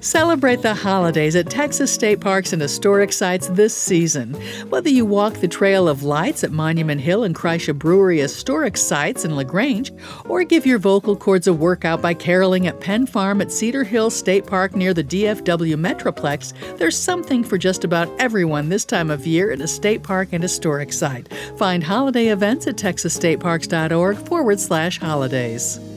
Celebrate the holidays at Texas state parks and historic sites this season. Whether you walk the Trail of Lights at Monument Hill and Kreischer Brewery historic sites in LaGrange, or give your vocal cords a workout by caroling at Penn Farm at Cedar Hill State Park near the DFW Metroplex, there's something for just about everyone this time of year at a state park and historic site. Find holiday events at texasstateparks.org/holidays.